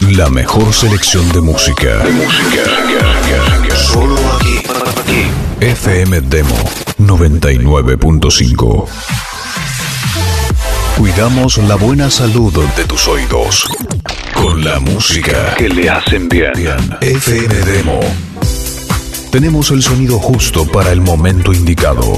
La mejor selección de música. Solo aquí. FM Demo 99.5. Cuidamos la buena salud de tus oídos con la música que le hacen bien. FM Demo. Tenemos el sonido justo para el momento indicado.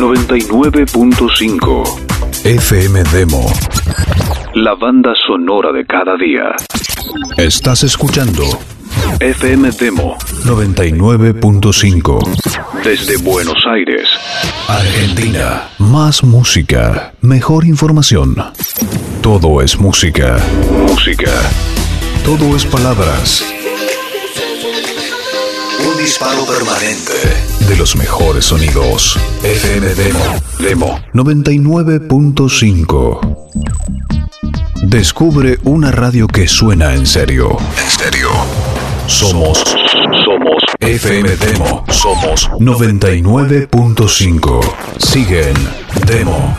99.5. FM Demo. La banda sonora de cada día. Estás escuchando FM Demo 99.5. Desde Buenos Aires, Argentina. Más música, mejor información. Todo es música. Todo es palabras. Un disparo permanente de los mejores sonidos. FM Demo 99.5. Descubre una radio que suena en serio. Somos FM Demo. Somos 99.5. Sigue en Demo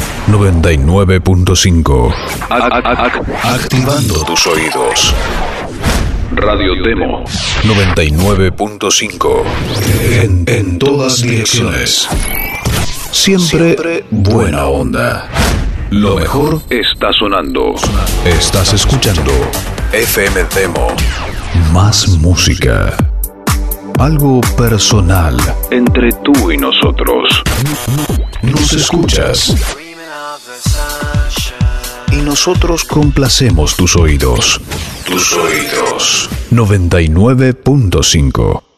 99.5. Activando tus oídos. Radio Demo 99.5. En todas direcciones. Siempre buena onda. Lo mejor está sonando. Estás escuchando FM Demo. Más música. Algo personal entre tú y nosotros. Nos escuchas. Y nosotros complacemos tus oídos. 99.5.